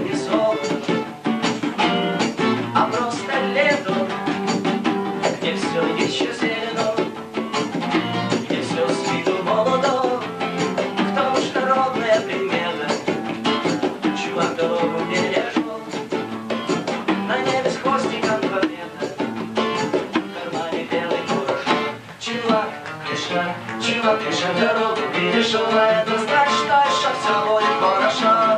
не сон, а просто лето, где все еще зелено, где все с виду молодо. В том, что ровная примета, чувак дорогу бережет, на небе с хвостиком комета, в кармане белый порошок. Чувак, лишь дорогу перешел, а это значит, что все будет хорошо.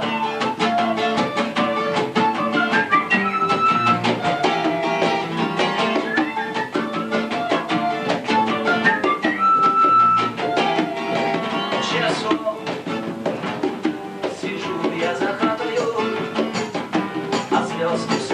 Сижу я за хатою, а звезды